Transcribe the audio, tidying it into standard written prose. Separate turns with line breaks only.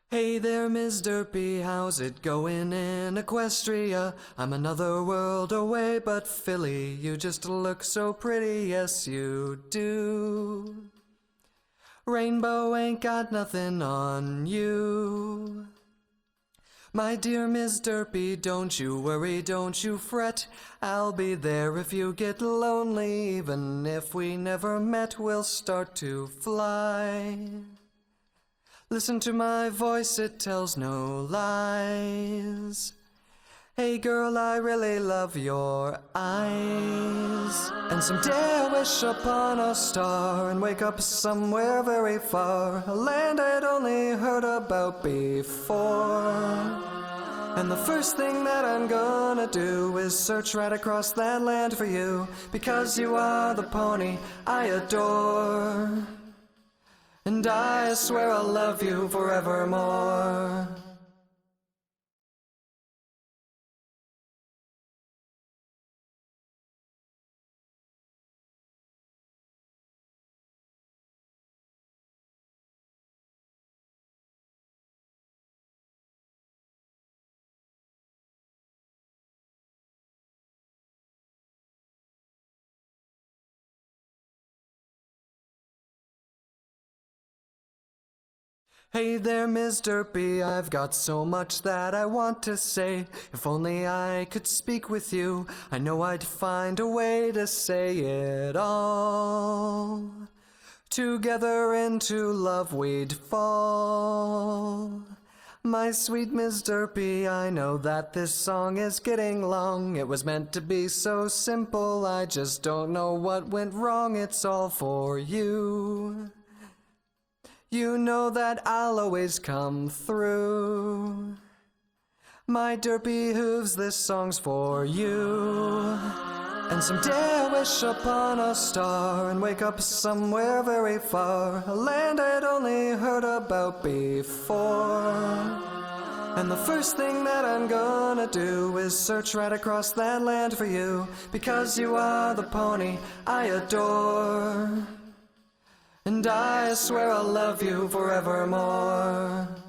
Hey there, Miss Derpy, how's it going in Equestria? I'm another world away, but Philly, you just look so pretty, yes you do. Rainbow ain't got nothing on you. My dear Miss Derpy, don't you worry, don't you fret. I'll be there if you get lonely, even if we never met, we'll start to fly. Listen to my voice, it tells no lies. Hey girl, I really love your eyes. And someday I wish upon a star and wake up somewhere very far, a land I'd only heard about before. And the first thing that I'm gonna do is search right across that land for you, because you are the pony I adore. And I swear I'll love you forevermore. Hey there, Miss Derpy, I've got so much that I want to say. If only I could speak with you, I know I'd find a way to say it all. Together into love we'd fall. My sweet Miss Derpy, I know that this song is getting long. It was meant to be so simple, I just don't know what went wrong. It's all for you. You know that I'll always come through. My Derpy hooves, this song's for you. And someday I wish upon a star and wake up somewhere very far, a land I'd only heard about before. And the first thing that I'm gonna do is search right across that land for you, because you are the pony I adore. And I swear I'll love you forevermore.